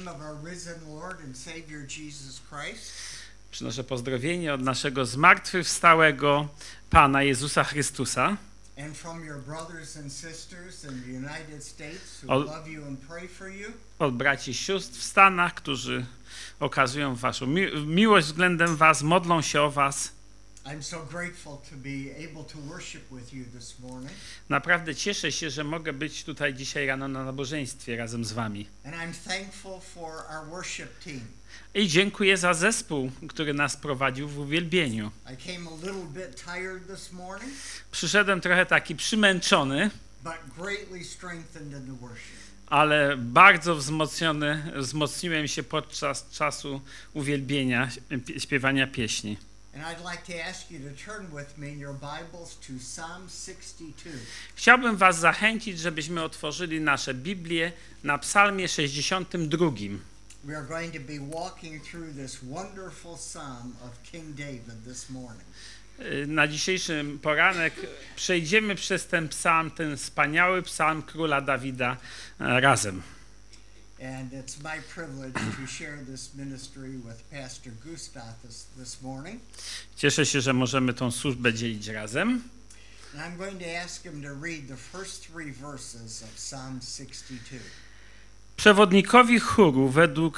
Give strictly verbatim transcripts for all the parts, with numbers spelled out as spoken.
name of our risen Lord and Savior Jesus Christ. Przynoszę pozdrowienie od naszego zmartwychwstałego Pana Jezusa Chrystusa. And from your brothers and sisters in the United States who Od, love you and pray for you. od braci i sióstr w Stanach, którzy okazują waszą mi- miłość względem was, modlą się o was. I'm so grateful to be able to worship with you this morning. Naprawdę cieszę się, że mogę być tutaj dzisiaj rano na nabożeństwie razem z wami. And I'm thankful for our worship team. I dziękuję za zespół, który nas prowadził w uwielbieniu. I came a little bit tired this morning, Przyszedłem trochę taki przymęczony, but greatly strengthened in the worship. ale bardzo wzmocniony, wzmocniłem się podczas czasu uwielbienia, śpiewania pieśni. And I'd like to ask you to turn with me in your Bibles to Psalm sixty-two. Chciałbym was zachęcić, żebyśmy otworzyli nasze Biblię na Psalmie sześćdziesiątym drugim. We are going to be walking through this wonderful psalm of King David this morning. Na dzisiejszy poranek przejdziemy przez ten psalm, ten wspaniały psalm króla Dawida razem. And it's my privilege to share this ministry with Pastor Gustav this, this morning. Cieszę się, że możemy tą służbę dzielić razem. And I'm going to ask him to read the first three verses of Psalm sixty-two. Przewodnikowi chóru według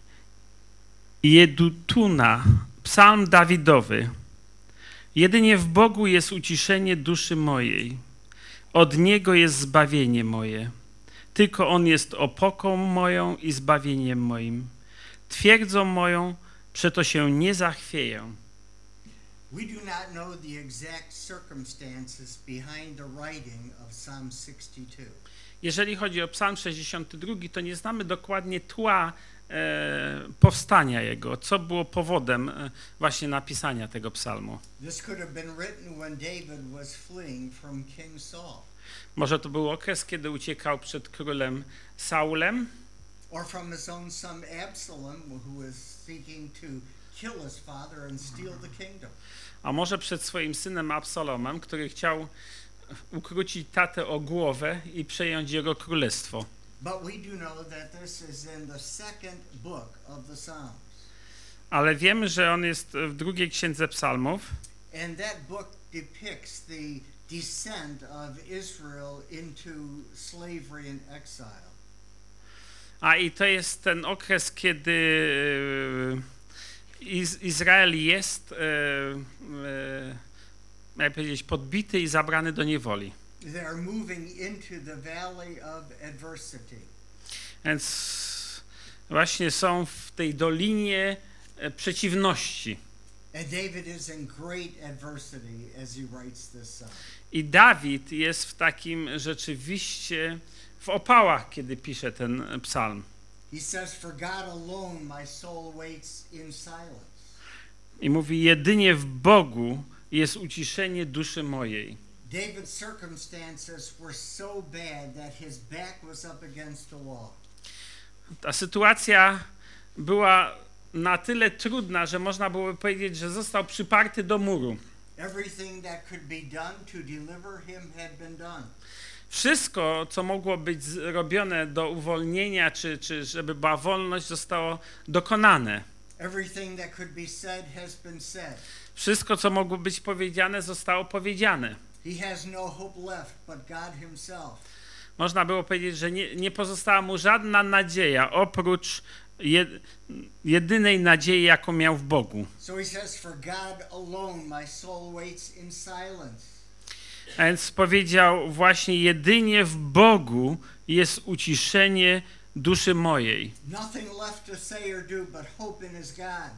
Jedutuna, psalm Dawidowy. Jedynie w Bogu jest uciszenie duszy mojej. Od Niego jest zbawienie moje. Tylko On jest opoką moją i zbawieniem moim. Twierdzą moją, przeto się nie zachwieję. We do not know the exact circumstances behind the writing of Psalm sixty-two. Jeżeli chodzi o psalm sześćdziesiąty drugi, to nie znamy dokładnie tła e, powstania jego, co było powodem e, właśnie napisania tego psalmu. This could have been written when David was fleeing from King Saul. Może to był okres, kiedy uciekał przed królem Saulem, Or from his own son Absalom, who was seeking to kill his father and steal the kingdom. a może przed swoim synem Absalomem, który chciał ukrócić tatę o głowę i przejąć jego królestwo. But we do know that this is in the second book of the Psalms. Ale wiemy, że on jest w drugiej księdze psalmów. And that book depicts the descent of Israel into slavery and exile. A i to jest ten okres, kiedy Iz- Izrael jest, e, e, jak powiedzieć, podbity i zabrany do niewoli. They are moving into the valley of adversity. Więc właśnie są w tej dolinie e, przeciwności. And David is in great adversity as he writes this psalm. I Dawid jest w takim rzeczywiście w opałach, kiedy pisze ten psalm. He says, "For God alone my soul waits in silence." I mówi, jedynie w Bogu jest uciszenie duszy mojej. David's circumstances were so bad that his back was up against the wall. Ta sytuacja była na tyle trudna, że można byłoby powiedzieć, że został przyparty do muru. Everything that could be done to deliver him had been done. Wszystko, co mogło być zrobione do uwolnienia, czy, czy żeby była wolność, zostało dokonane. Everything that could be said has been said. Wszystko, co mogło być powiedziane, zostało powiedziane. He has no hope left but God himself. Można było powiedzieć, że nie, nie pozostała mu żadna nadzieja, oprócz jed, jedynej nadziei, jaką miał w Bogu. So he says, "For God alone my soul waits in silence." A więc powiedział właśnie, jedynie w Bogu jest uciszenie duszy mojej. Nothing left to say or do but hope in his God.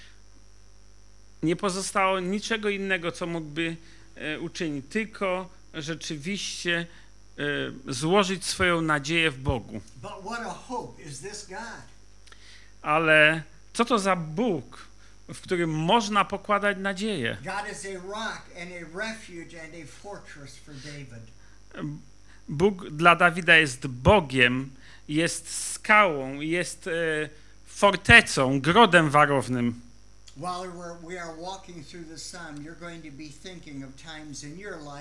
Nie pozostało niczego innego, co mógłby e, uczynić, tylko rzeczywiście e, złożyć swoją nadzieję w Bogu. But what a hope is this God? Ale co to za Bóg, w którym można pokładać nadzieję? God is a rock and a refuge and a fortress for David. Bóg dla Dawida jest Bogiem, jest skałą, jest e, fortecą, grodem warownym. While we're, we are walking through the psalm, you're going to be thinking of times in your life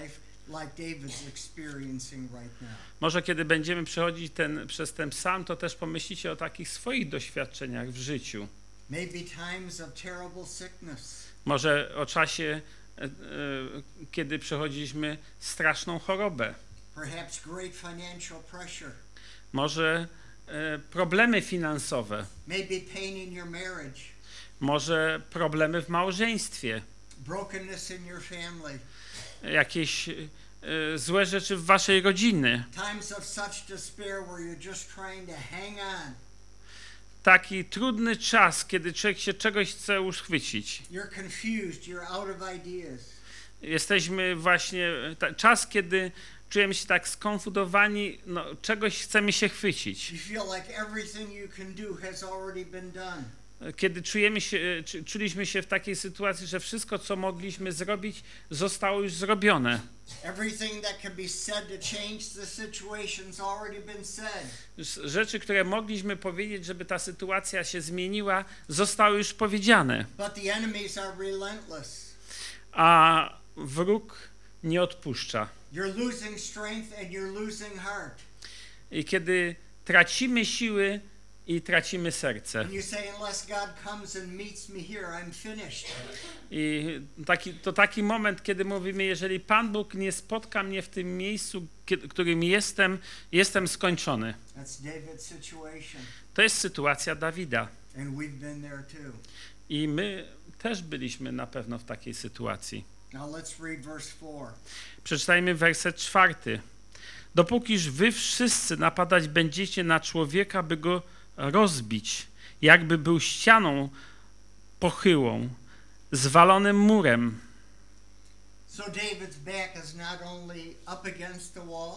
like David's experiencing right now. Może kiedy będziemy przechodzić ten, przez ten psalm, to też pomyślicie o takich swoich doświadczeniach w życiu. Maybe times of terrible sickness. Może o czasie, e, e, kiedy przechodziliśmy straszną chorobę. Perhaps great financial pressure. Może e, problemy finansowe. Maybe pain in your marriage. Może problemy w małżeństwie. Brokenness in your family. Jakieś e, złe rzeczy w waszej rodzinie. Times of such despair where you're just trying to hang on. Taki trudny czas, kiedy człowiek się czegoś chce uchwycić. You're confused, you're out of ideas. Jesteśmy właśnie, ta, czas, kiedy czujemy się tak skonfundowani, no, czegoś chcemy się chwycić. You feel like everything you can do has already been done. Kiedy czujemy się, czuliśmy się w takiej sytuacji, że wszystko, co mogliśmy zrobić, zostało już zrobione. Everything that can be said to change the situation's already been said. Rzeczy, które mogliśmy powiedzieć, żeby ta sytuacja się zmieniła, zostały już powiedziane. But the enemies are relentless. A wróg nie odpuszcza. You're losing strength and you're losing heart. I kiedy tracimy siły i tracimy serce. And you say, unless God comes and meets me here, I'm finished. I taki, to taki moment, kiedy mówimy, jeżeli Pan Bóg nie spotka mnie w tym miejscu, w którym jestem, jestem skończony. That's David's situation. To jest sytuacja Dawida. And we've been there too. I my też byliśmy na pewno w takiej sytuacji. Now let's read verse four. Przeczytajmy werset czwarty. Dopókiż wy wszyscy napadać będziecie na człowieka, by go rozbić, jakby był ścianą pochyłą, zwalonym murem. So David's back is not only up against the wall.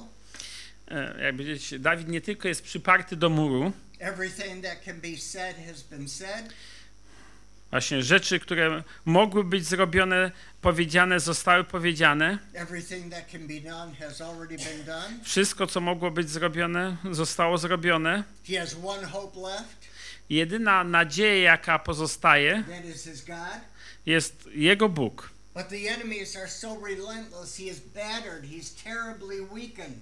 E, jak widzicie, Dawid nie tylko jest przyparty do muru. Everything that can be said has been said. Właśnie rzeczy, które mogły być zrobione, powiedziane, zostały powiedziane. Everything that can be done has already been done. Wszystko, co mogło być zrobione, zostało zrobione. He has one hope left. Jedyna nadzieja, jaka pozostaje, That is his God. jest Jego Bóg. But the enemies are so relentless. He is battered. He's terribly weakened.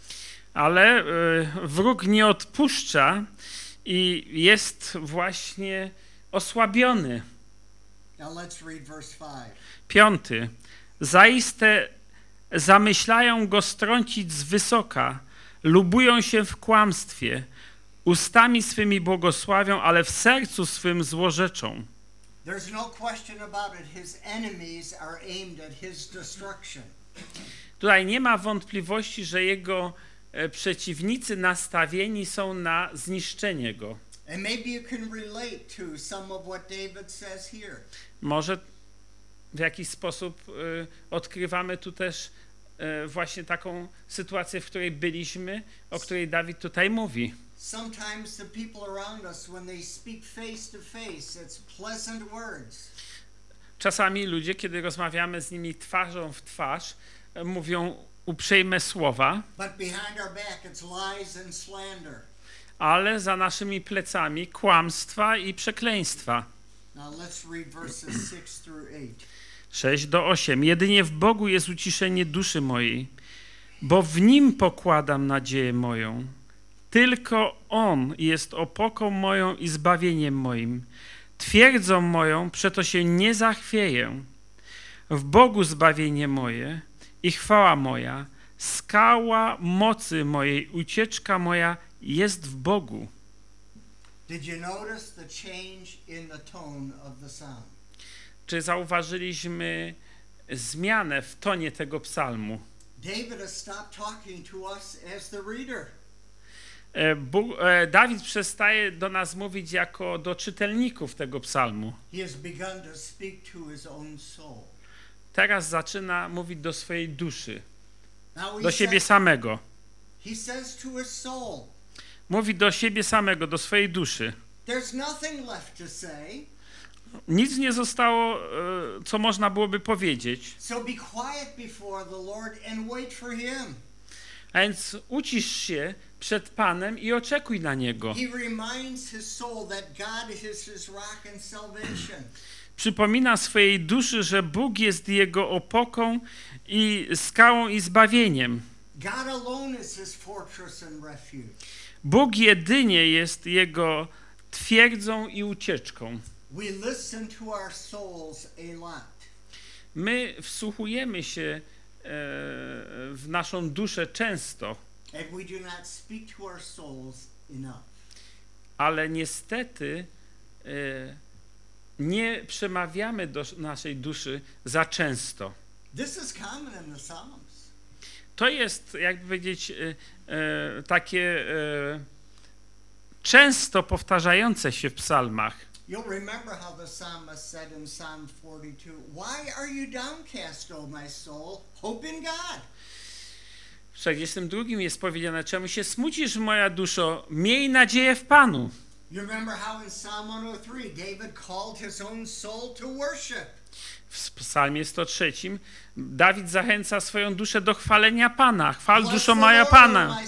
Ale y, wróg nie odpuszcza i jest właśnie osłabiony. Now let's read verse five. Piąty. Zaiste zamyślają go strącić z wysoka, lubują się w kłamstwie, ustami swymi błogosławią, ale w sercu swym złorzeczą. There's no question about it. His enemies are aimed at his destruction. Tutaj nie ma wątpliwości, że jego e, przeciwnicy nastawieni są na zniszczenie go. And maybe you can relate to some of what David says here. Może w jakiś sposób y, odkrywamy tu też y, właśnie taką sytuację, w której byliśmy, o której Dawid tutaj mówi. Sometimes the people around us, when they speak face to face, it's pleasant words. Czasami ludzie, kiedy rozmawiamy z nimi twarzą w twarz, y, mówią uprzejme słowa, But behind our back, it's lies and slander. ale za naszymi plecami kłamstwa i przekleństwa. Now let's read verses six through eight. sześć do ośmiu. Jedynie w Bogu jest uciszenie duszy mojej, bo w Nim pokładam nadzieję moją. Tylko On jest opoką moją i zbawieniem moim. Twierdzą moją, przeto się nie zachwieję. W Bogu zbawienie moje i chwała moja, skała mocy mojej, ucieczka moja jest w Bogu. Did you notice the change in the tone of the psalm? Czy zauważyliśmy zmianę w tonie tego psalmu? David has stopped talking to us as the reader. E, Bóg, e, Dawid przestaje do nas mówić jako do czytelników tego psalmu. He has begun to speak to his own soul. Teraz zaczyna mówić do swojej duszy, Now he do siebie says, samego. he says to his soul, Mówi do siebie samego, do swojej duszy. there's nothing left to say, Nic nie zostało, e, co można byłoby powiedzieć. so be quiet before the Lord and wait for him. A więc ucisz się przed Panem i oczekuj na Niego. He reminds his soul that God is his rock and salvation. przypomina swojej duszy, że Bóg jest jego opoką i skałą i zbawieniem. God alone is his fortress and refuge. Bóg jedynie jest jego twierdzą i ucieczką. We listen to our souls a lot. My wsłuchujemy się e, w naszą duszę często, And we do not speak to our souls enough. ale niestety e, nie przemawiamy do naszej duszy za często. This is common in the Psalms. To jest, jakby powiedzieć, e, e, takie e, często powtarzające się w psalmach. You'll remember how the psalmist said in Psalm forty-two, "Why are you downcast, O my soul? Hope in God." W czterdziestym drugim jest powiedziane, czemu się smucisz, moja duszo, miej nadzieję w Panu. You remember how in Psalm one oh three David called his own soul to worship. W psalmie sto trzy Dawid zachęca swoją duszę do chwalenia Pana. Chwal duszo moja Pana.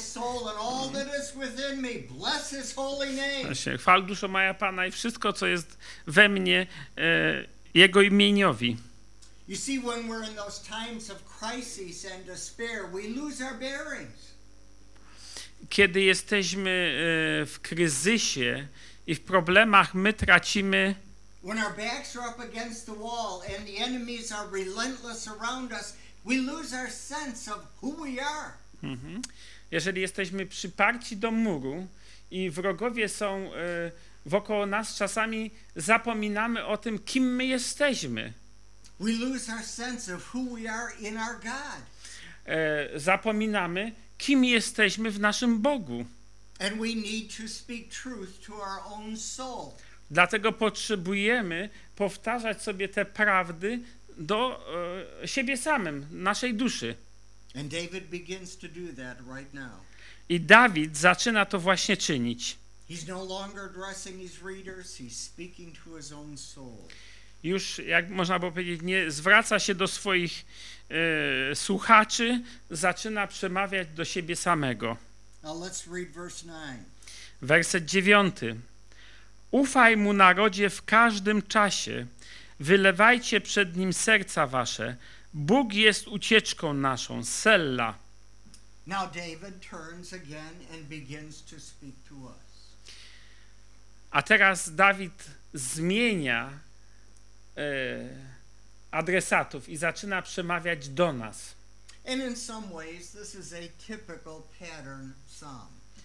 Właśnie, chwal duszo moja Pana i wszystko, co jest we mnie, e, Jego imieniowi. You see, when we're in those times of crisis and despair, we lose our bearings. Kiedy jesteśmy e, w kryzysie i w problemach, my tracimy. When our backs are up against the wall and the enemies are relentless around us, we lose our sense of who we are. Mhm. Jeżeli jesteśmy przyparci do muru i wrogowie są e, wokoło nas, czasami zapominamy o tym, kim my jesteśmy. We lose our sense of who we are in our God. E, zapominamy, kim jesteśmy w naszym Bogu. And we need to speak truth to our own soul. Dlatego potrzebujemy powtarzać sobie te prawdy do e, siebie samym, naszej duszy. And David begins to do that right now. I Dawid zaczyna to właśnie czynić. He's no longer addressing his readers, he's speaking to his own soul. Już, jak można było powiedzieć, nie zwraca się do swoich e, słuchaczy, zaczyna przemawiać do siebie samego. Now let's read verse nine. Werset dziewiąty. Ufaj mu, narodzie, w każdym czasie. Wylewajcie przed nim serca wasze. Bóg jest ucieczką naszą. Sella. Now David turns again and begins to speak to us. A teraz Dawid zmienia e, adresatów i zaczyna przemawiać do nas. And in some ways this is a typical pattern psalm.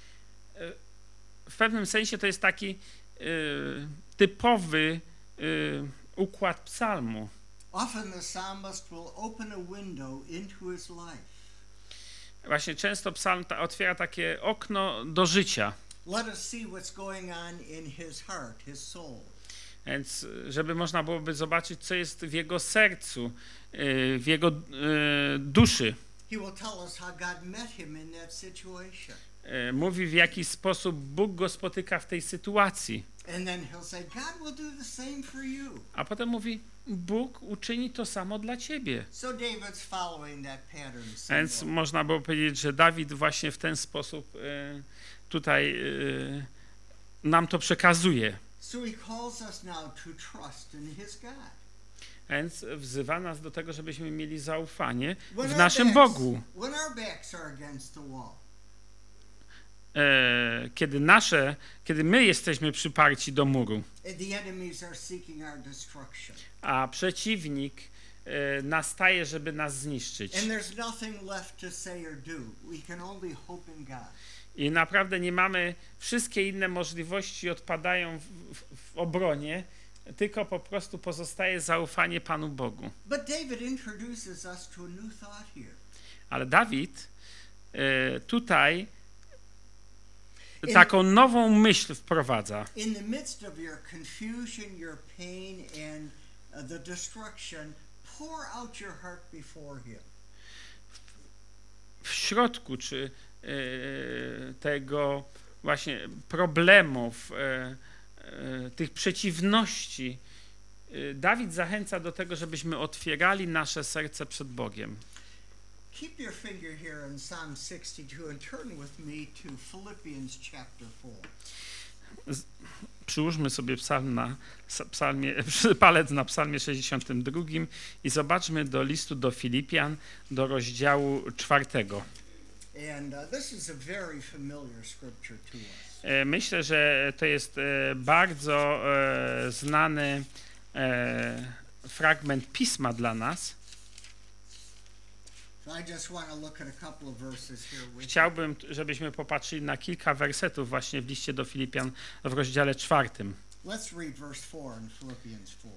W pewnym sensie to jest taki e, typowy e, układ psalmu. Often the psalmist will open a window into his life. Właśnie często psalm ta, otwiera takie okno do życia. Let us see what's going on in his heart, his soul. Więc żeby można byłoby zobaczyć, co jest w jego sercu, w jego duszy. He will tell us how God met him in that situation. Mówi, w jaki sposób Bóg go spotyka w tej sytuacji. And then he'll say, God will do the same for you. A potem mówi, Bóg uczyni to samo dla ciebie. So David's following that pattern. Więc można było powiedzieć, że Dawid właśnie w ten sposób tutaj nam to przekazuje. So he calls us now to trust in his God. Więc wzywa nas do tego, żebyśmy mieli zaufanie When w our naszym backs- Bogu. When our backs are against the wall. E, kiedy nasze, kiedy my jesteśmy przyparci do muru, And the enemies are seeking our destruction. a przeciwnik e, nastaje, żeby nas zniszczyć. And there's nothing left to say or do. We can only hope in God. I naprawdę nie mamy, wszystkie inne możliwości odpadają w, w, w obronie, tylko po prostu pozostaje zaufanie Panu Bogu. But David introduces us to a new thought here. Ale Dawid e, tutaj taką nową myśl wprowadza. In the midst of your confusion, your pain, and uh, the destruction, pour out your heart before him. W środku czy e, tego właśnie problemów, e, e, tych przeciwności, e, Dawid zachęca do tego, żebyśmy otwierali nasze serce przed Bogiem. Keep your finger here in Psalm sixty-two and turn with me to Philippians chapter four. przyłóżmy sobie psalm na, psalmie, palec na psalmie sześćdziesiątym drugim i zobaczmy do listu do Filipian, do rozdziału czwartego. And uh, this is a very familiar scripture to us. Myślę, że to jest bardzo e, znany e, fragment pisma dla nas. I just want to look at a couple of verses here with Chciałbym, żebyśmy popatrzyli na kilka wersetów właśnie w liście do Filipian w rozdziale czwartym. Let's read verse four in Philippians four.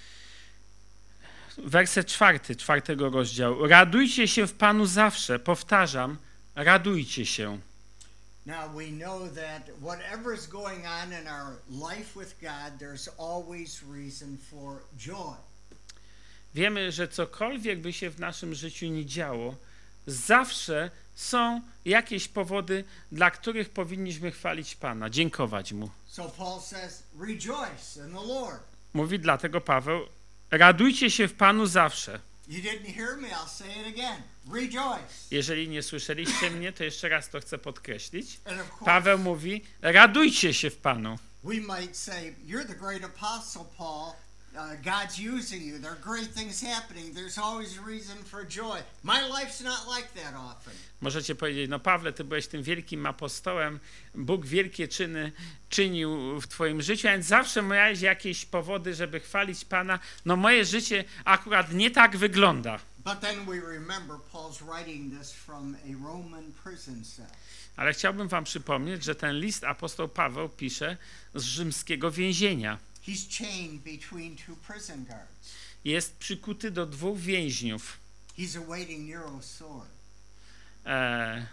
Werset czwarty, czwartego rozdziału. Radujcie się w Panu zawsze. Powtarzam, radujcie się. Now we know that whatever is going on in our life with God, there's always reason for joy. Wiemy, że cokolwiek by się w naszym życiu nie działo, zawsze są jakieś powody, dla których powinniśmy chwalić Pana, dziękować Mu. So Paul says, rejoice in the Lord. Mówi dlatego Paweł, radujcie się w Panu zawsze. You didn't hear me, I'll say it again. Rejoice. Jeżeli nie słyszeliście mnie, to jeszcze raz to chcę podkreślić. And of course, Paweł mówi, radujcie się w Panu. we might say, you're the great apostle, Paul. Uh, God's using you. There are great things happening. There's always reason for joy. My life's not like that often. Możecie powiedzieć, no Pawle, ty byłeś tym wielkim apostołem, Bóg wielkie czyny czynił w twoim życiu, więc zawsze miałeś jakieś powody, żeby chwalić Pana. No moje życie akurat nie tak wygląda. But then we remember Paul's writing this from a Roman prison cell. Ale chciałbym wam przypomnieć, że ten list apostoł Paweł pisze z rzymskiego więzienia. He's chained between two prison guards. Jest przykuty do dwóch więźniów. He's awaiting Nero's sword. E,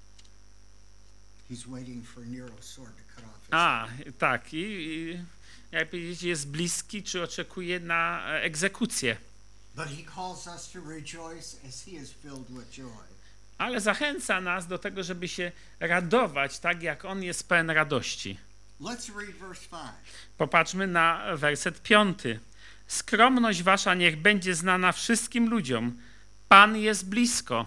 He's waiting for Nero's sword to cut off his a, tak. I, i jak powiedzieć, jest bliski, czy oczekuje na egzekucję. But he calls us to rejoice as he is filled with joy. Ale zachęca nas do tego, żeby się radować, tak jak on jest pełen radości. Let's read verse five. Popatrzmy na werset piąty. Skromność wasza niech będzie znana wszystkim ludziom. Pan jest blisko.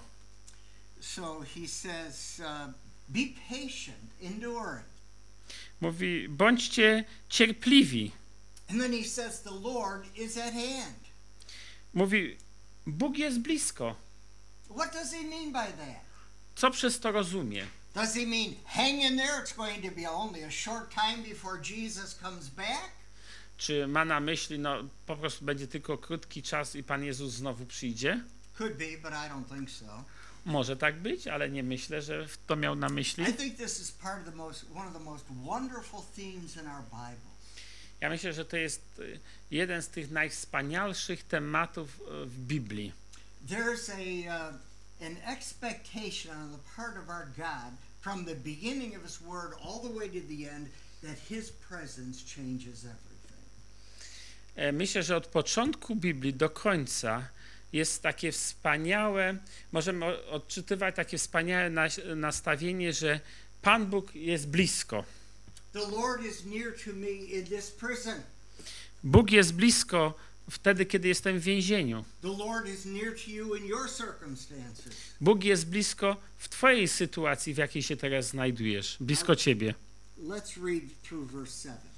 So he says, uh, be patient, enduring. Mówi, bądźcie cierpliwi. And then he says, the Lord is at hand. Mówi, Bóg jest blisko. What does he mean by that? Co przez to rozumie? Does he mean hang in there? It's going to be only a short time before Jesus comes back? Czy ma na myśli, no po prostu będzie tylko krótki czas i Pan Jezus znowu przyjdzie? Could be, but I don't think so. Może tak być, ale nie myślę, że to miał na myśli. I think this is part of the most, one of the most wonderful themes in our Bible. Ja myślę, że to jest jeden z tych najwspanialszych tematów w Biblii. There's a uh, an expectation on the part of our God from the beginning of his word all the way to the end that his presence changes everything. Myślę, że od początku Biblii do końca jest takie wspaniałe, możemy odczytywać takie wspaniałe nastawienie, że Pan Bóg jest blisko. The Lord is near to me in this prison. Bóg jest blisko wtedy, kiedy jestem w więzieniu. The Lord is near to you in your circumstances. Bóg jest blisko w twojej sytuacji, w jakiej się teraz znajdujesz, blisko ciebie. Let's read through verse seven.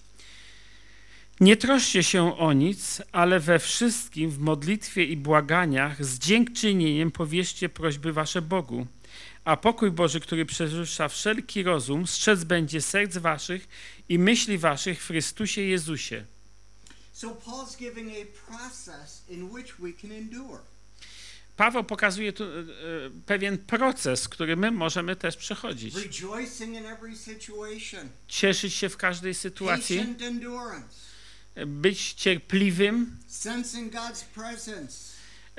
Nie troszcie się o nic, ale we wszystkim w modlitwie i błaganiach z dziękczynieniem powierzcie prośby wasze Bogu. A pokój Boży, który przewyższa wszelki rozum, strzec będzie serc waszych i myśli waszych w Chrystusie Jezusie. So Paul's giving a process in which we can endure. Paweł pokazuje tu e, pewien proces, który my możemy też przechodzić. Rejoicing in every situation. Cieszyć się w każdej sytuacji, Patient endurance. być cierpliwym, Sensing God's presence. e,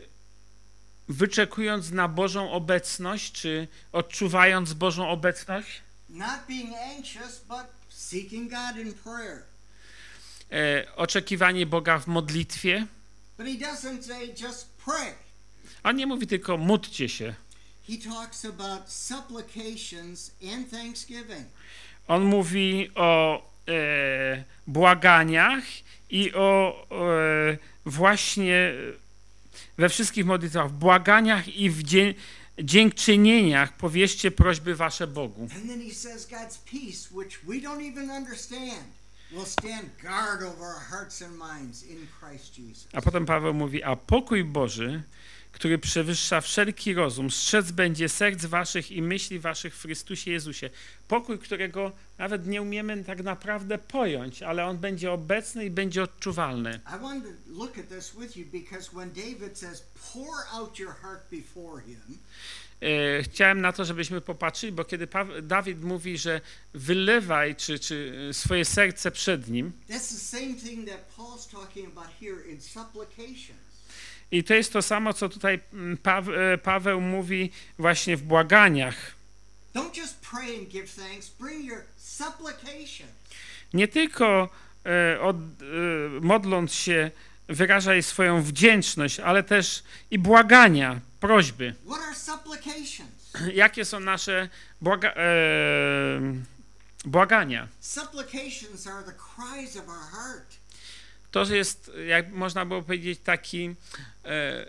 wyczekując na Bożą obecność, czy odczuwając Bożą obecność. Not being anxious, but seeking God in prayer. E, oczekiwanie Boga w modlitwie. But he doesn't say just pray. On nie mówi tylko módlcie się. He talks about supplications and thanksgiving. On mówi o e, błaganiach i o e, właśnie we wszystkich modlitwach, w błaganiach i w dzie, dziękczynieniach powierzcie prośby wasze Bogu. And then he says God's peace, which we don't even understand. will stand guard over our hearts and minds in Christ Jesus. A potem Paweł mówi, a pokój Boży, który przewyższa wszelki rozum, strzec będzie serc waszych i myśli waszych w Chrystusie Jezusie. Pokój, którego nawet nie umiemy tak naprawdę pojąć, ale on będzie obecny i będzie odczuwalny. I want to look at this with you because when David says, pour out your heart before him, E, Chciałem na to, żebyśmy popatrzyli, bo kiedy Paweł, Dawid mówi, że wylewaj czy, czy swoje serce przed nim, that's the same thing that Paul's talking about here in supplications. i to jest to samo, co tutaj Paweł, Paweł mówi właśnie w błaganiach. Don't just pray and give thanks, bring your supplications. Nie tylko e, od, e, modląc się wyrażaj swoją wdzięczność, ale też i błagania, prośby. What are supplications? Jakie są nasze błaga, e, błagania? Supplications are the cries of our heart. To jest, jak można było powiedzieć, taki e, e,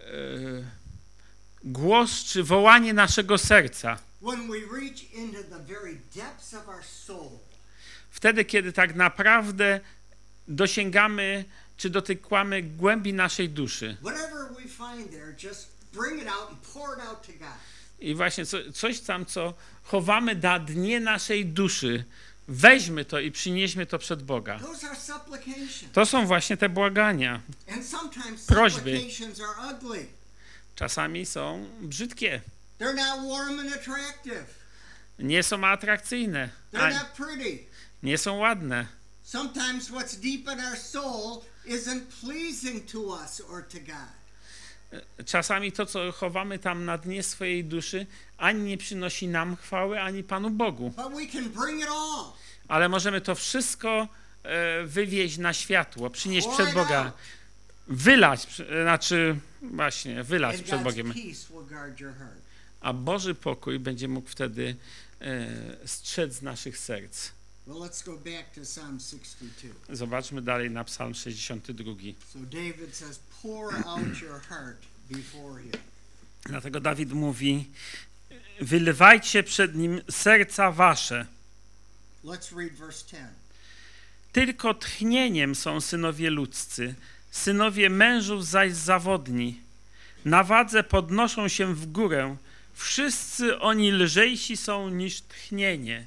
głos czy wołanie naszego serca. When we reach into the very depths of our soul. Wtedy, kiedy tak naprawdę dosięgamy czy dotykamy głębi naszej duszy. Whatever we find there, just bring it out and pour it out to God. I właśnie co, coś tam, co chowamy na dnie naszej duszy, weźmy to i przynieśmy to przed Boga. Those are supplications. To są właśnie te błagania. And sometimes Prośby. supplications are ugly. Czasami są brzydkie, They're not warm and attractive. nie są atrakcyjne, They're a not pretty. nie są ładne. Sometimes what's deep in our soul isn't pleasing to us or to God. Czasami to, co chowamy tam na dnie swojej duszy, ani nie przynosi nam chwały, ani Panu Bogu. But we can bring it all. Ale możemy to wszystko e, wywieźć na światło, przynieść Pour przed it Boga, out. wylać, przy- znaczy właśnie wylać And przed God's Bogiem. peace will guard your heart. A Boży pokój będzie mógł wtedy e, strzec naszych serc. Well, let's go back to Psalm sixty-two. Zobaczmy dalej na Psalm sześćdziesiąty drugi. So David says, pour out your heart before him. Dlatego Dawid mówi, wylewajcie przed Nim serca wasze. Let's read verse ten. Tylko tchnieniem są synowie ludzcy, synowie mężów zaś zawodni. Na wadze podnoszą się w górę, wszyscy oni lżejsi są niż tchnienie.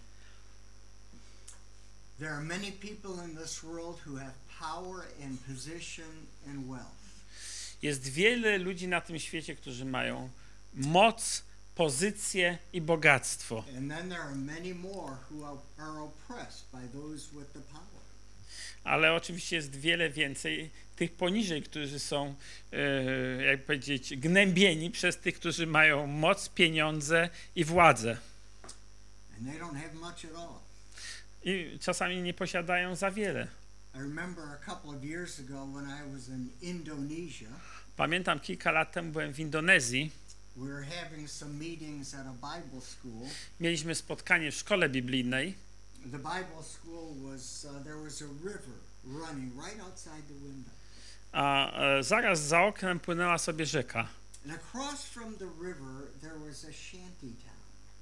There are many people in this world who have power and position and wealth. Jest wiele ludzi na tym świecie, którzy mają moc, pozycję i bogactwo. And then there are many more who are, are oppressed by those with the power. Ale oczywiście jest wiele więcej tych poniżej, którzy są, e, jak powiedzieć, gnębieni przez tych, którzy mają moc, pieniądze i władzę. And they don't have much at all. I czasami nie posiadają za wiele. I remember a couple of years ago when I was in Indonesia, Pamiętam, kilka lat temu byłem w Indonezji. we were having some meetings at a Bible school. Mieliśmy spotkanie w szkole biblijnej. The Bible school was, uh, there was a river running right outside the window. A e, zaraz za oknem płynęła sobie rzeka. And across from the river there was a shanty town,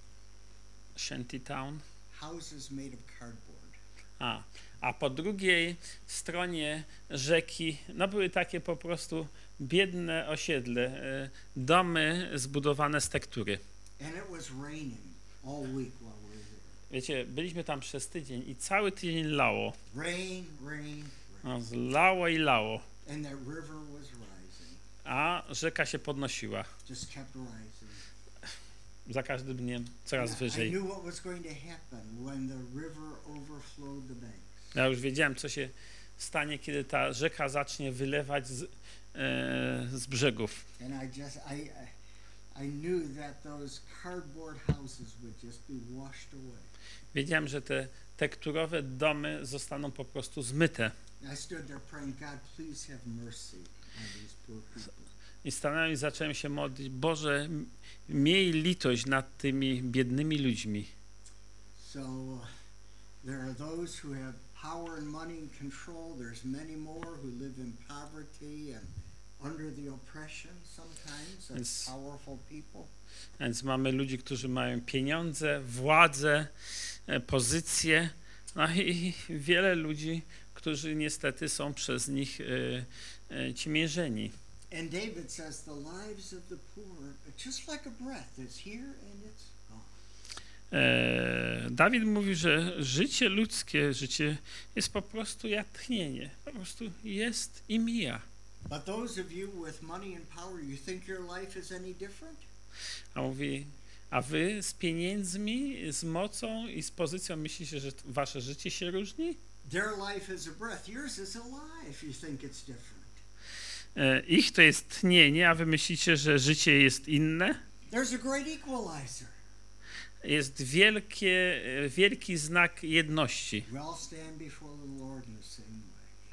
Shantytown. houses made of cardboard. A, a po drugiej stronie rzeki, no były takie po prostu biedne osiedle, e, domy zbudowane z tektury. And it was raining all week while we were there. Wiecie, byliśmy tam przez tydzień i cały tydzień lało. Rain, rain, No, rain. lało i lało, And that river was rising, a rzeka się podnosiła. just kept rising. Za każdym dniem coraz And I wyżej. knew what was going to happen when the river overflowed the banks. Ja już wiedziałem, co się stanie, kiedy ta rzeka zacznie wylewać z, e, z brzegów. And I just, I, I, I knew that those cardboard houses would just be washed away. Wiedziałem, że te tekturowe domy zostaną po prostu zmyte. I stood there praying, God, please have mercy on these poor people. I stanąłem i zacząłem się modlić, Boże, m- miej litość nad tymi biednymi ludźmi. So uh, there are those who have power and money and control. There's many more who live in poverty and under the oppression sometimes of Yes. powerful people. Więc mamy ludzi, którzy mają pieniądze, władzę, e, pozycję, No i wiele ludzi, którzy niestety są przez nich y, y, ciemiężeni. And David says the lives of the poor are just like a breath. It's here and it's gone. E, Dawid mówi, że życie ludzkie, życie jest po prostu jak tchnienie. Po prostu jest i mija. But those of you with money and power, you think your life is any different? A mówi, a wy z pieniędzmi, z mocą i z pozycją myślicie, że wasze życie się różni? Their life is a breath. Yours is alive. You think it's different. E, ich to jest tchnienie, a wy myślicie, że życie jest inne? There's a great equalizer. Jest wielkie, wielki znak jedności. We all stand before the Lord in the same way.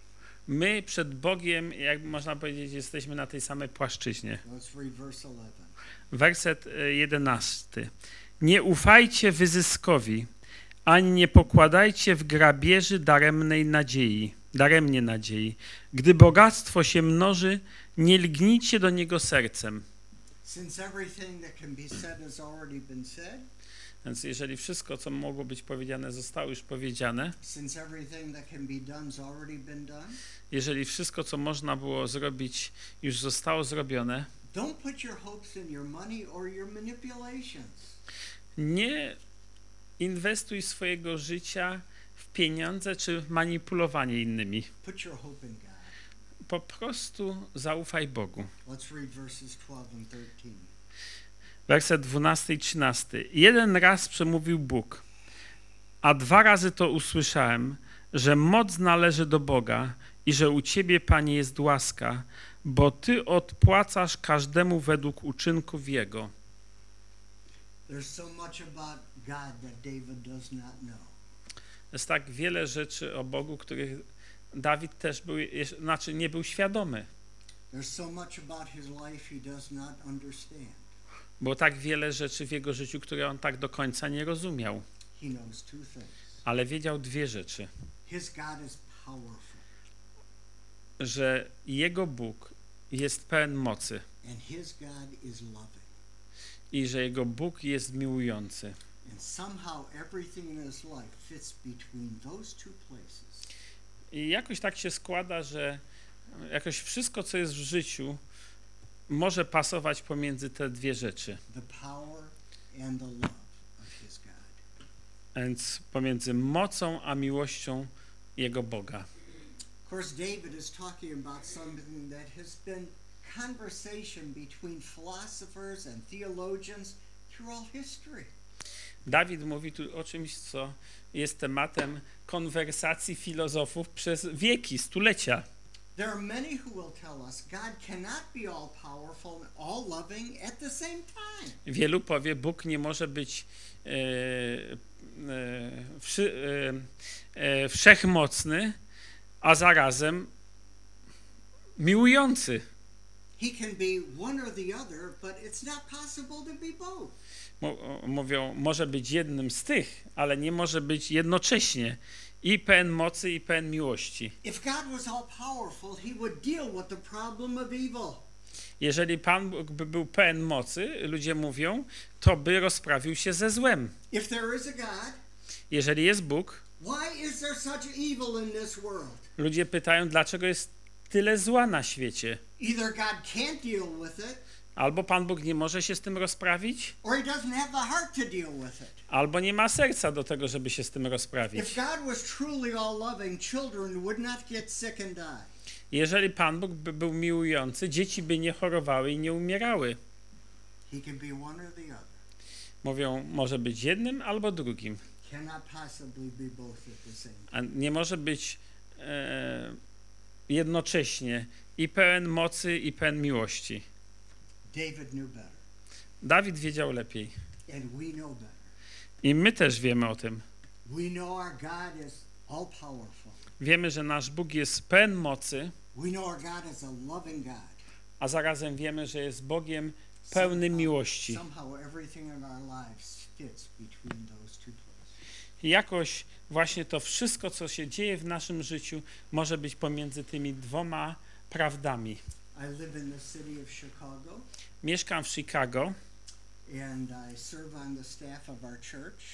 My przed Bogiem, jak można powiedzieć, jesteśmy na tej samej płaszczyźnie. Let's read verse eleven. Werset jedenasty. Nie ufajcie wyzyskowi, ani nie pokładajcie w grabieży daremnej nadziei, daremnie nadziei. Gdy bogactwo się mnoży, nie lgnijcie do niego sercem. Since everything that can be said has already been said, Więc jeżeli wszystko, co mogło być powiedziane, zostało już powiedziane, since everything that can be done has already been done, jeżeli wszystko, co można było zrobić, już zostało zrobione, don't put your hopes in your money or your manipulations. nie inwestuj swojego życia w pieniądze czy w manipulowanie innymi. Put your hope in God. Po prostu zaufaj Bogu. Let's read verses twelve and thirteen. Werset dwunasty i trzynasty. Jeden raz przemówił Bóg, a dwa razy to usłyszałem, że moc należy do Boga i że u Ciebie, Panie, jest łaska, bo Ty odpłacasz każdemu według uczynków Jego. There's so much about God that David does not know. Jest tak wiele rzeczy o Bogu, których Dawid też był, znaczy nie był świadomy. There's so much about his life he does not understand. Było tak wiele rzeczy w jego życiu, które on tak do końca nie rozumiał. He knows two things. Ale wiedział dwie rzeczy. His God is powerful. Że jego Bóg jest pełen mocy And his God is loving. i że jego Bóg jest miłujący. And somehow everything in his life fits between those two places. I jakoś tak się składa, że jakoś wszystko, co jest w życiu, może pasować pomiędzy te dwie rzeczy. The power and the love of his God. Więc pomiędzy mocą a miłością jego Boga. Of course, David is talking about something that has been conversation between philosophers and theologians through all history. Dawid mówi tu o czymś, co jest tematem konwersacji filozofów przez wieki, stulecia. There are many who will tell us God cannot be all powerful and all loving at the same time. Wielu powie, Bóg nie może być e, e, wszy, e, e, wszechmocny, a zarazem miłujący. He can be one or the other, but it's not possible to be both. Mówią, może być jednym z tych, ale nie może być jednocześnie i pełen mocy, i pełen miłości. If God was all powerful, he would deal with the problem of evil. Jeżeli Pan Bóg by był pełen mocy, ludzie mówią, to by rozprawił się ze złem. If there is a God, jeżeli jest Bóg, why is there such evil in this world? Ludzie pytają, dlaczego jest tyle zła na świecie. Either God can't deal with it, Albo Pan Bóg nie może się z tym rozprawić, or he doesn't have the heart to deal with it. albo nie ma serca do tego, żeby się z tym If rozprawić. God was truly all loving, children would not get sick and die. Jeżeli Pan Bóg by był miłujący, dzieci by nie chorowały i nie umierały. He can be one or the other. Mówią, może być jednym albo drugim. Cannot possibly be both at the same time. A nie może być e, jednocześnie i pełen mocy, i pełen miłości. David knew better. Dawid wiedział lepiej. And we know better. I my też wiemy o tym. We know our God is all powerful. Wiemy, że nasz Bóg jest pełen mocy, We know our God is a loving God. a zarazem wiemy, że jest Bogiem pełny miłości. Somehow everything in our lives fits between those two places. I jakoś właśnie to wszystko, co się dzieje w naszym życiu, może być pomiędzy tymi dwoma prawdami. I live in the city of Chicago. Mieszkam w Chicago And I serve on the staff of our church.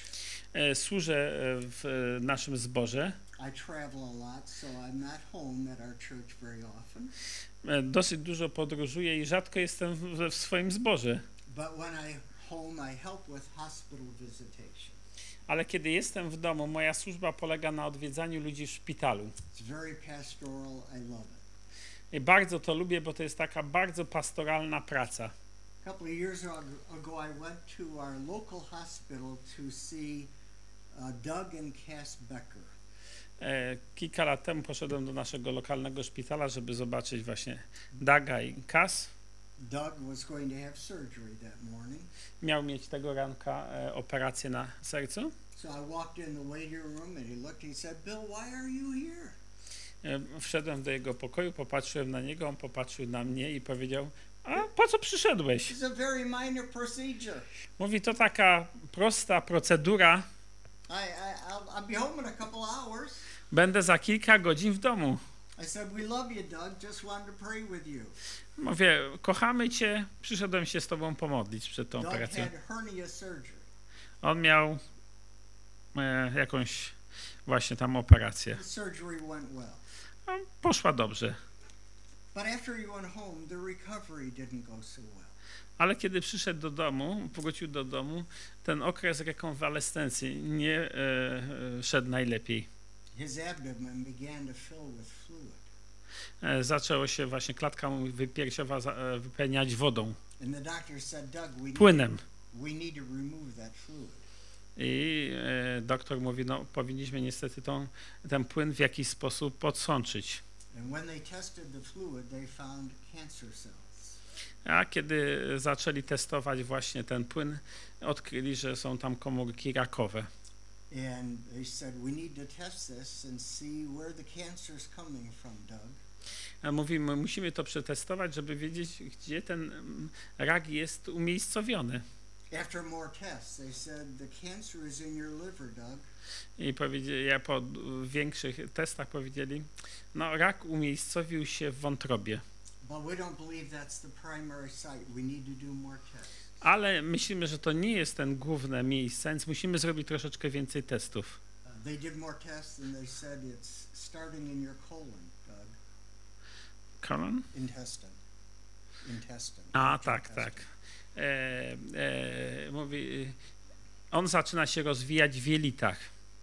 E, Służę e, w e, naszym zborze. I travel a lot, so I'm not home at our church very often. E, Dosyć dużo podróżuję i rzadko jestem w, w swoim zborze. But when I home, I help with hospital visitation. Ale kiedy jestem w domu, moja służba polega na odwiedzaniu ludzi w szpitalu. It's very pastoral. I love it. I bardzo to lubię, bo to jest taka bardzo pastoralna praca. A couple of years ago, I went to our local hospital to see uh, Doug and Cass Becker. E, Kilka lat temu poszedłem do naszego lokalnego szpitala, żeby zobaczyć właśnie Daga i Cass. Doug was going to have surgery that morning. Miał mieć tego ranka e, operację na sercu. So I walked in the waiting room and he looked and he said, Bill, why are you here? E, Wszedłem do jego pokoju, popatrzyłem na niego, on popatrzył na mnie i powiedział: a po co przyszedłeś? It's a very minor procedure. Mówi, to taka prosta procedura. I, I, I'll, I'll be home in a couple hours. Będę za kilka godzin w domu. I said, we love you, Doug. Just wanted to pray with you. Mówię, kochamy cię, przyszedłem się z tobą pomodlić przed tą Doug operacją. had hernia surgery. On miał e, jakąś właśnie tam operację. The surgery went well. No, poszła dobrze. But after he went home, the recovery didn't go so well. Ale kiedy przyszedł do domu, powrócił do domu, ten okres rekonwalescencji nie e, e, szedł najlepiej. His abdomen began to fill with fluid. E, zaczęło się właśnie klatka mu wypiersiowa za- e, wypełniać wodą, And the doctor said, Doug, we need, płynem. we need to remove that fluid. I e, doktor mówi, no powinniśmy niestety tą, ten płyn w jakiś sposób podsączyć. And when they tested the fluid, they found cancer cells. A kiedy zaczęli testować właśnie ten płyn, odkryli, że są tam komórki rakowe. And they said, we need to test this and see where the cancer is coming from, Doug. A mówimy, musimy to przetestować, żeby wiedzieć, gdzie ten mm, rak jest umiejscowiony. After more tests, they said, the cancer is in your liver, Doug. I powiedzieli, ja po większych testach powiedzieli, no rak umiejscowił się w wątrobie. But we don't believe that's the primary site. We need to do more tests. Ale myślimy, że to nie jest ten główne miejsce, więc musimy zrobić troszeczkę więcej testów. Uh, they did more tests and they said it's starting in your colon, Doug. Colon? Intestine. Intestine. A, large tak, intestine. tak. E, e, mówi, on zaczyna się rozwijać w jelitach.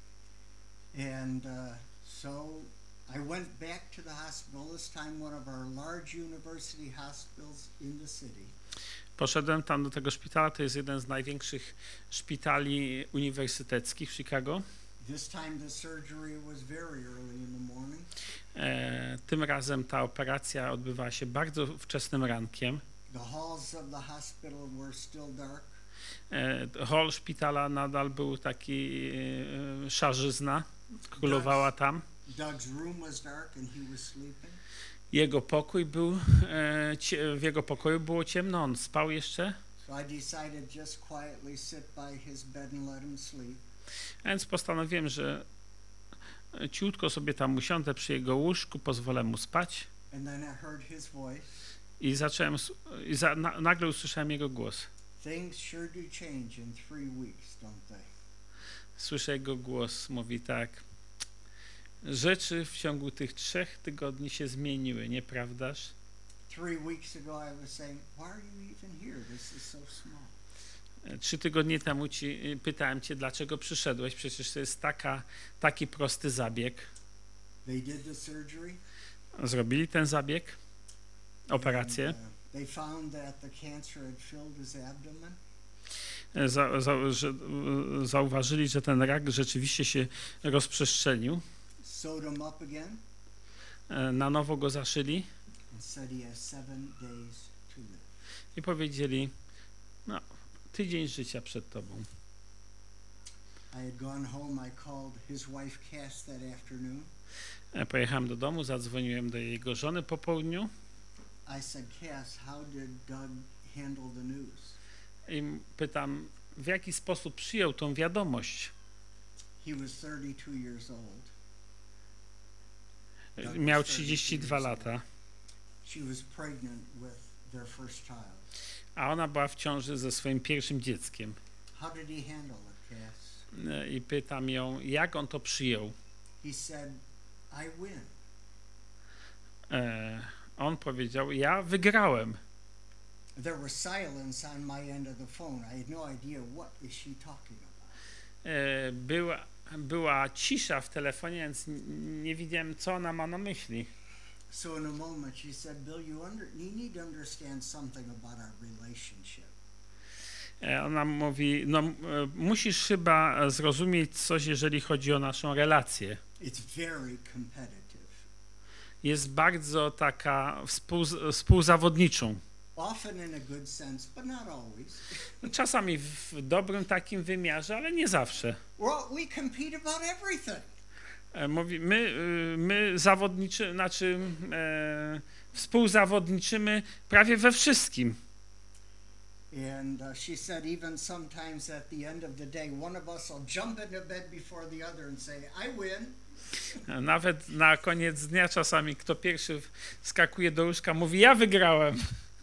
And uh, so I went back to the hospital, this time one of our large university hospitals in the city. Poszedłem tam do tego szpitala, to jest jeden z największych szpitali uniwersyteckich w Chicago. This time the surgery was very early in the morning. E, tym razem ta operacja odbywała się bardzo wczesnym rankiem. The halls of the hospital were still dark. E, hol szpitala nadal był taki e, szarzyzna, królowała tam. Doug's room was dark and he was sleeping. Jego pokój był, e, cie, w jego pokoju było ciemno, on spał jeszcze, So I decided just quietly sit by his bed and let him sleep. a więc postanowiłem, że ciutko sobie tam usiądę przy jego łóżku, pozwolę mu spać And then I heard his voice. i zacząłem, s- i za, na, nagle usłyszałem jego głos. Things sure do change in three weeks, don't they? Słyszę jego głos, mówi tak, rzeczy w ciągu tych trzech tygodni się zmieniły, nieprawdaż? Three weeks ago I was saying, why are you even here? This is so small. Trzy tygodnie temu ci, pytałem cię, dlaczego przyszedłeś, przecież to jest taka, taki prosty zabieg. They did the surgery. Zrobili ten zabieg, operację. And, uh, they found that the cancer had filled his abdomen. Za, za, że, zauważyli, że ten rak rzeczywiście się rozprzestrzenił. Sewed him up again E, Na nowo go zaszyli and said he has seven days to live. i powiedzieli, no, tydzień życia przed tobą. I had gone home. I called his wife Cass that afternoon. E, Pojechałem do domu, zadzwoniłem do jego żony po południu I said, Cass, how did Doug handle the news? i pytam, w jaki sposób przyjął tą wiadomość. He was thirty-two years old. E, Doug Miał was trzydzieści thirty-two dwa years old. lata, She was pregnant with their first child. a ona była w ciąży ze swoim pierwszym dzieckiem. How did he handle it, Cass? e, i pytam ją, jak on to przyjął. He said, I win. E, on powiedział, ja wygrałem. There was silence on my end of the phone. I had no idea what is she talking about. E, była, była cisza w telefonie, więc n- nie wiedziałem, co ona ma na myśli. So in a moment she said, Bill, you, under, you need to understand something about our relationship. E, ona mówi, no m- e, musisz chyba zrozumieć coś, jeżeli chodzi o naszą relację. It's very competitive. Jest bardzo taka współ, współzawodniczą. Often in a good sense, but not always. Czasami w dobrym takim wymiarze, ale nie zawsze. Well, we compete about everything. E, Mówi, my, y, my zawodniczy, znaczy e, współzawodniczymy prawie we wszystkim. And uh, she said even sometimes at the end of the day, one of us will jump into bed before the other and say, I win. E, Nawet na koniec dnia czasami kto pierwszy skakuje do łóżka, mówi, ja wygrałem.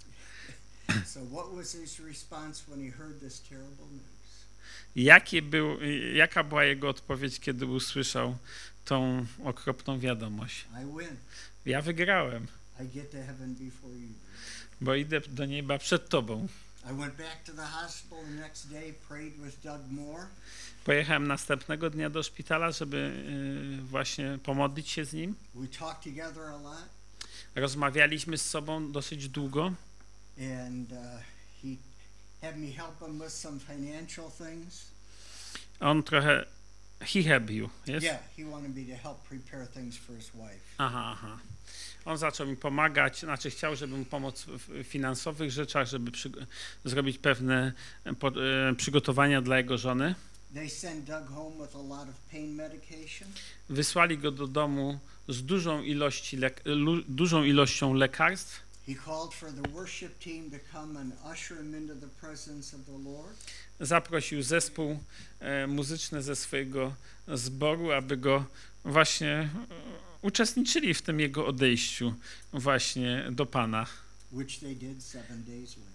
So what was his response when he heard this terrible news? Jakie był, jaka była jego odpowiedź, kiedy usłyszał tą okropną wiadomość? I win. Ja wygrałem, I get to heaven before you do. bo idę do nieba przed tobą. I went back to the hospital the next day, prayed with Doug Moore. Pojechałem następnego dnia do szpitala, żeby y, właśnie pomodlić się z nim. We talked together a lot, Rozmawialiśmy z sobą dosyć długo. and uh, he had me help him with some financial things. On trochę he helped you, yes? Yeah, he wanted me to help prepare things for his wife. Aha, aha. On zaczął mi pomagać, znaczy chciał, żebym pomóc w finansowych rzeczach, żeby przy, zrobić pewne po, e, przygotowania dla jego żony. They sent Doug home with a lot of pain medication. Wysłali go do domu z dużą, ilości lek, lu, dużą ilością lekarstw. He called for the worship team to come and usher him into the presence of the Lord. Zaprosił zespół e, muzyczny ze swojego zboru, aby go właśnie e, uczestniczyli w tym jego odejściu właśnie do Pana. Which they did seven days later.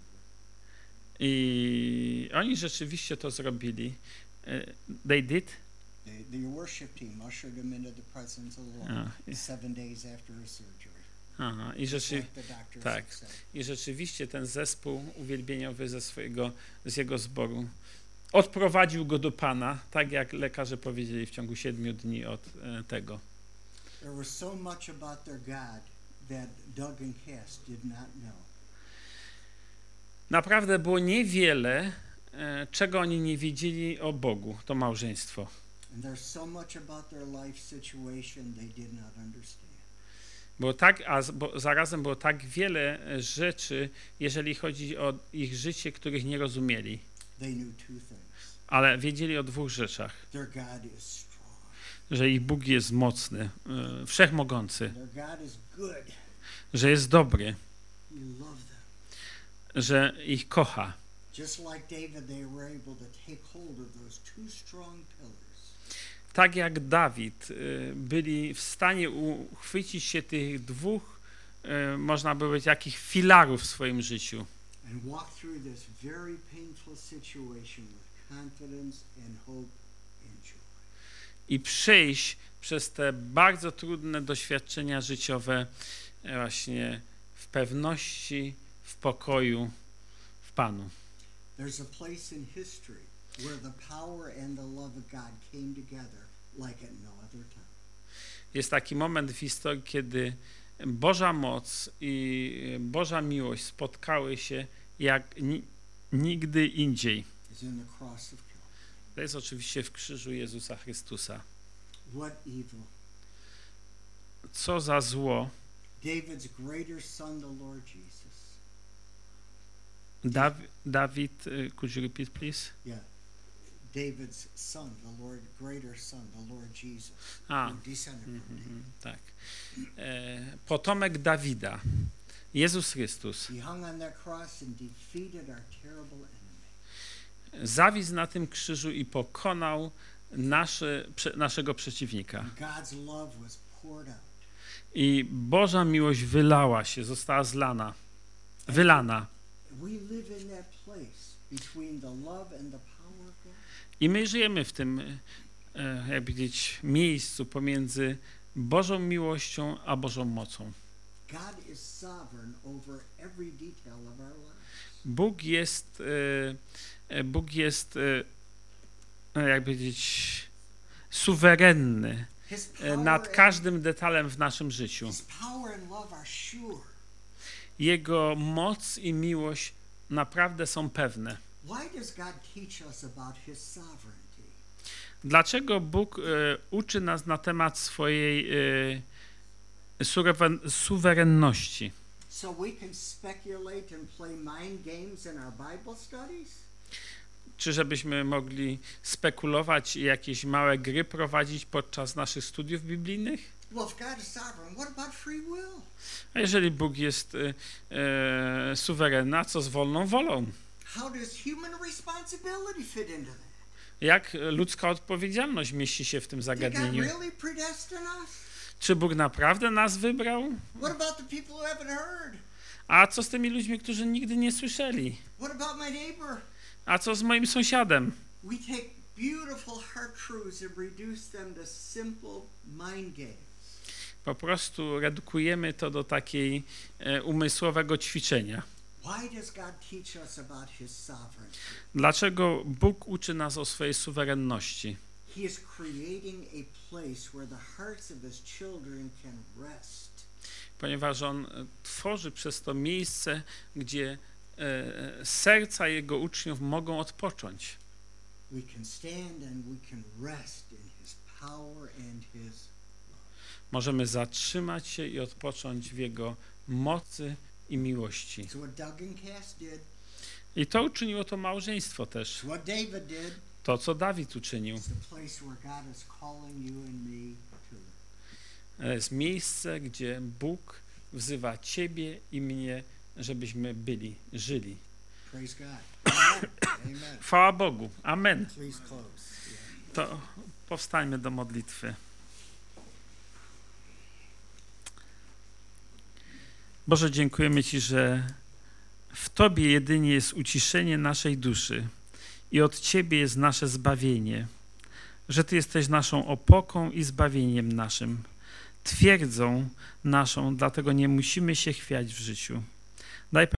I oni rzeczywiście to zrobili. E, They did? The, the worship team ushered him into the presence of the Lord A, i- seven days after his surgery. Aha, i, Just rzeczy, like the doctors tak. had said. I rzeczywiście ten zespół uwielbieniowy ze swojego, z jego zboru odprowadził go do Pana, tak jak lekarze powiedzieli w ciągu siedmiu dni od e, tego. There was so much about their God that Doug and Cass did not know. Naprawdę było niewiele, e, czego oni nie wiedzieli o Bogu, to małżeństwo. And there's so much about their life situation they did not understand. Było tak, a z- bo zarazem było tak wiele e, rzeczy, jeżeli chodzi o ich życie, których nie rozumieli. They knew two things. Ale wiedzieli o dwóch rzeczach. Their God is strong. Że ich Bóg jest mocny, e, wszechmogący, Their God is good. że jest dobry, He loved them. że ich kocha. Just like David, they were able to take hold of those two strong pillars. Tak jak Dawid y, byli w stanie uchwycić się tych dwóch, y, można by powiedzieć, jakich filarów w swoim życiu And walk through this very painful situation with confidence and hope and joy. i przejść przez te bardzo trudne doświadczenia życiowe e, właśnie w pewności, w pokoju, w Panu. There's a place in history where the power and the love of God came together like at no other time. Jest taki moment w historii, kiedy Boża moc i Boża miłość spotkały się jak ni- nigdy indziej. Is in the cross of Calvary. To jest oczywiście w krzyżu Jezusa Chrystusa. What evil? Co za zło David's greater son, the Lord Jesus. Daw- Dawid, y, could you repeat please? Yeah. David's son, the Lord, greater son, the Lord Jesus. A, who descended from David. mhm, tak. E, potomek Dawida, Jezus Chrystus, He hung on that cross and defeated our terrible enemy. zawisł na tym krzyżu i pokonał nasze, prze, naszego przeciwnika. God's love was poured out. I Boża miłość wylała się, została zlana, wylana. We live in that place between the love and the power of God. I my żyjemy w tym, e, jak powiedzieć, miejscu pomiędzy Bożą miłością a Bożą mocą. God is sovereign over every detail of our life. Bóg jest, e, e, Bóg jest, e, jak powiedzieć, suwerenny His e, power nad and- każdym detalem w naszym życiu. His power and love are sure. Jego moc i miłość naprawdę są pewne. Why does God teach us about his sovereignty? Dlaczego Bóg e, uczy nas na temat swojej e, suweren- suwerenności? So we can speculate and play mind games in our Bible studies? Czy żebyśmy mogli spekulować i jakieś małe gry prowadzić podczas naszych studiów biblijnych? Well, if God is sovereign, what about free will? A jeżeli Bóg jest e, e, suwerenny, a co z wolną wolą? How does human responsibility fit into that? Jak ludzka odpowiedzialność mieści się w tym Did God zagadnieniu? really predestine us? Czy Bóg naprawdę nas wybrał? What about the people who haven't heard? A co z tymi ludźmi, którzy nigdy nie słyszeli? What about my neighbor? A co z moim sąsiadem? We take beautiful heart truths and reduce them to simple mind games. Po prostu redukujemy to do takiej e, umysłowego ćwiczenia. Why does God teach us about his sovereignty? Dlaczego Bóg uczy nas o swojej suwerenności? He is creating a place where the hearts of his children can rest. Ponieważ On e, tworzy przez to miejsce, gdzie e, serca Jego uczniów mogą odpocząć. We can stand and we can rest in his power and his Możemy zatrzymać się i odpocząć w Jego mocy i miłości. It's what Doug and Cass did. I to uczyniło to małżeństwo też. It's what David did. To, co Dawid uczynił. It's the place where God is calling you and me to live. To jest miejsce, gdzie Bóg wzywa Ciebie i mnie, żebyśmy byli, żyli. Praise God. Amen. Amen. Chwała Bogu. Amen. Please close. Yeah. To powstańmy do modlitwy. Boże, dziękujemy Ci, że w Tobie jedynie jest uciszenie naszej duszy i od Ciebie jest nasze zbawienie, że Ty jesteś naszą opoką i zbawieniem naszym, twierdzą naszą, dlatego nie musimy się chwiać w życiu. Daj